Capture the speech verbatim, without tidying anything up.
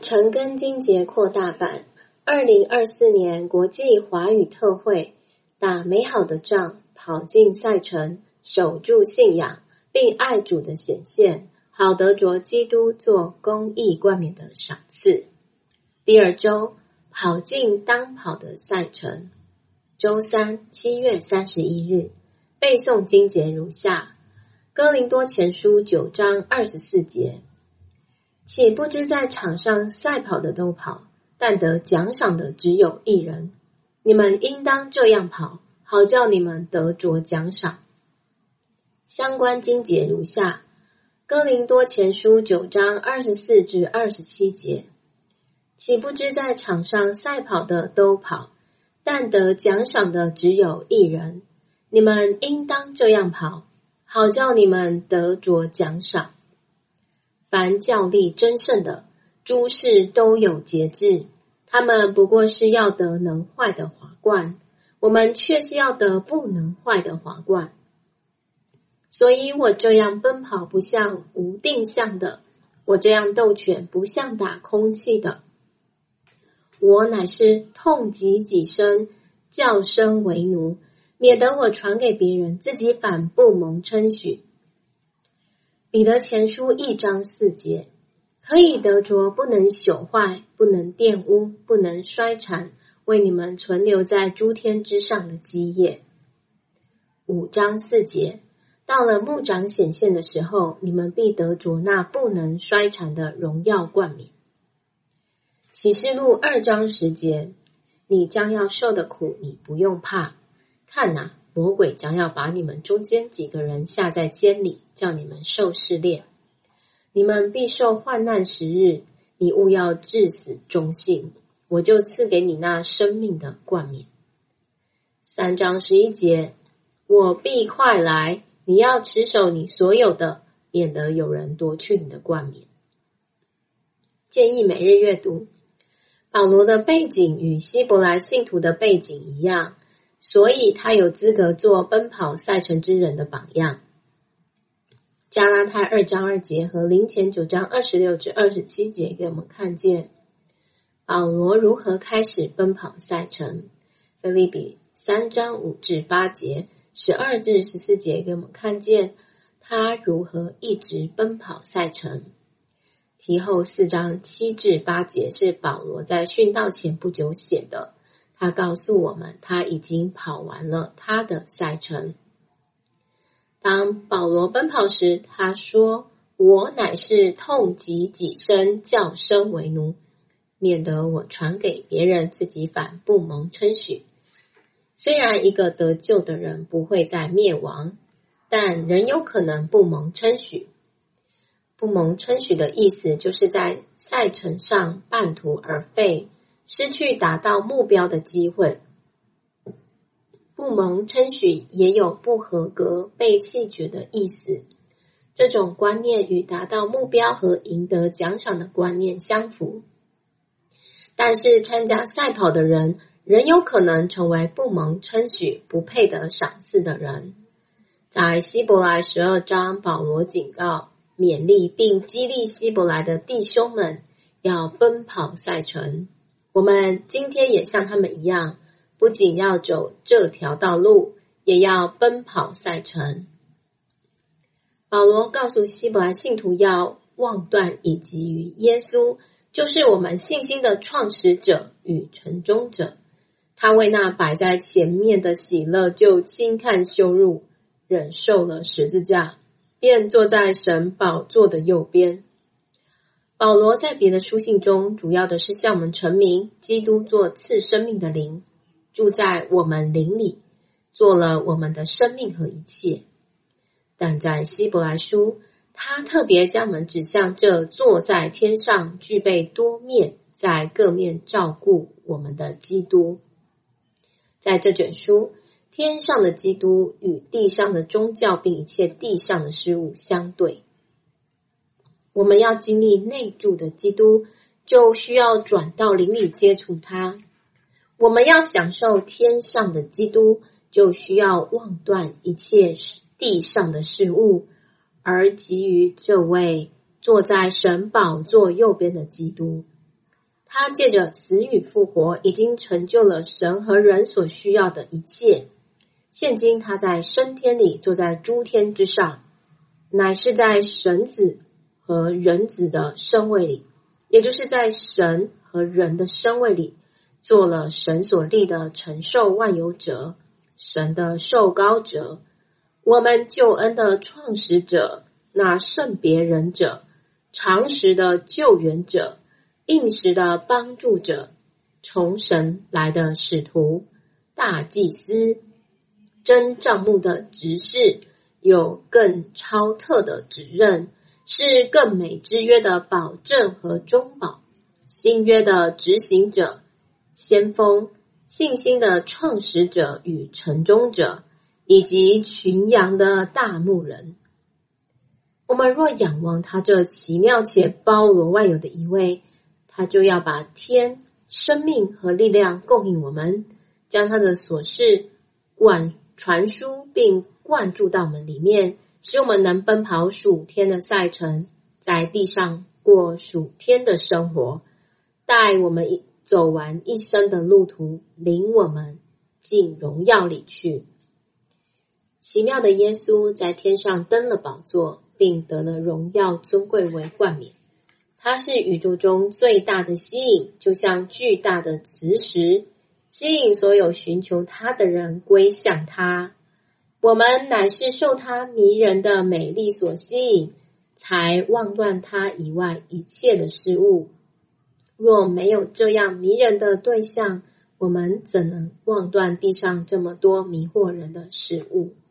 陈根金节扩大版二零二四年国际华语特会，打美好的仗，跑进赛程，守住信仰，并爱主的显现，好得着基督做公义冠冕的赏赐。第二周，跑进当跑的赛程。周三，七月三十一日，背诵经节如下：哥林多前书九章二十四节。岂不知在场上赛跑的都跑，但得奖赏的只有一人。你们应当这样跑，好叫你们得着奖赏。相关经节如下：哥林多前书九章二十四至二十七节。岂不知在场上赛跑的都跑，但得奖赏的只有一人。你们应当这样跑，好叫你们得着奖赏。凡较力争胜的，诸事都有节制，他们不过是要得能坏的华冠，我们却是要得不能坏的华冠。所以我这样奔跑不像无定向的，我这样斗犬不像打空气的。我乃是痛击己身，叫身为奴，免得我传给别人，自己反不蒙称许。彼得前书一章四节，可以得着不能朽坏，不能玷污，不能衰残，为你们存留在诸天之上的基业。五章四节，到了牧长显现的时候，你们必得着那不能衰残的荣耀冠冕。启示录二章十节，你将要受的苦，你不用怕。看哪，魔鬼将要把你们中间几个人下在监里，叫你们受试炼。你们必受患难十日，你务要至死忠信，我就赐给你那生命的冠冕。三章十一节，我必快来，你要持守你所有的，免得有人夺去你的冠冕。建议每日阅读。保罗的背景与希伯来信徒的背景一样，所以他有资格做奔跑赛程之人的榜样。加拉太二章二节和林前九章二十六至二十七节给我们看见保罗如何开始奔跑赛程。腓立比三章五至八节、十二至十四节给我们看见他如何一直奔跑赛程。提后四章七至八节是保罗在殉道前不久写的，他告诉我们他已经跑完了他的赛程。当保罗奔跑时，他说，我乃是痛击己身，叫身为奴，免得我传给别人，自己反不蒙称许。虽然一个得救的人不会再灭亡，但仍有可能不蒙称许。不蒙称许的意思就是在赛程上半途而废，失去达到目标的机会。不蒙称许也有不合格、被弃绝的意思。这种观念与达到目标和赢得奖赏的观念相符。但是参加赛跑的人仍有可能成为不蒙称许、不配得赏赐的人。在希伯来十二章，保罗警告、勉励并激励希伯来的弟兄们要奔跑赛程。我们今天也像他们一样，不仅要走这条道路，也要奔跑赛程。保罗告诉希伯来信徒要忘断以及于耶稣，就是我们信心的创始者与成终者。他为那摆在前面的喜乐，就轻看羞辱，忍受了十字架，便坐在神宝座的右边。保罗在别的书信中，主要的是向我们陈明基督做赐生命的灵，住在我们灵里，做了我们的生命和一切。但在希伯来书，他特别将我们指向这坐在天上、具备多面，在各面照顾我们的基督。在这卷书，天上的基督与地上的宗教并一切地上的事物相对。我们要经历内住的基督，就需要转到灵里接触他。我们要享受天上的基督，就需要忘断一切地上的事物，而给予这位坐在神宝座右边的基督。 他借着死与复活，已经成就了神和人所需要的一切。现今他在升天里坐在诸天之上，乃是在神子和人子的身位里，也就是在神和人的身位里，做了神所立的承受万有者，神的受膏者，我们救恩的创始者，那圣别人者，常时的救援者，应时的帮助者，从神来的使徒，大祭司，真帐幕的执事，有更超特的指认，是更美之约的保证和中保，新约的执行者，先锋，信心的创始者与成终者，以及群羊的大牧人。我们若仰望他这奇妙且包罗万有的一位，他就要把天、生命和力量供应我们，将他的所事灌传输并灌注到我们里面，使我们能奔跑属天的赛程，在地上过属天的生活，带我们走完一生的路途，领我们进荣耀里去。奇妙的耶稣在天上登了宝座，并得了荣耀尊贵为冠冕。他是宇宙中最大的吸引，就像巨大的磁石，吸引所有寻求他的人归向他。我们乃是受他迷人的美丽所吸引，才忘断他以外一切的事物。若没有这样迷人的对象，我们怎能忘断地上这么多迷惑人的事物？